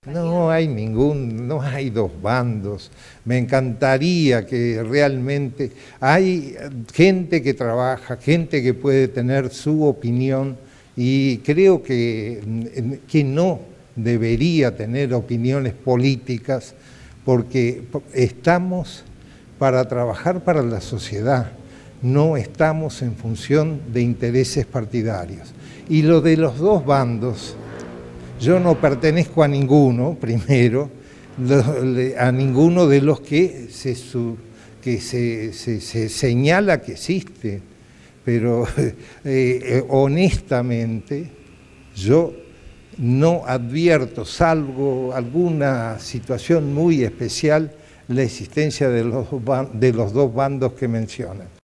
No hay no hay dos bandos. Me encantaría que realmente hay gente que trabaja, gente que puede tener su opinión y creo que no debería tener opiniones políticas porque estamos para trabajar para la sociedad, no estamos en función de intereses partidarios. Y lo de los dos bandos, yo no pertenezco a ninguno, primero, a ninguno de los que se señala que existe, pero honestamente yo no advierto, salvo alguna situación muy especial, la existencia de los dos bandos que mencionan.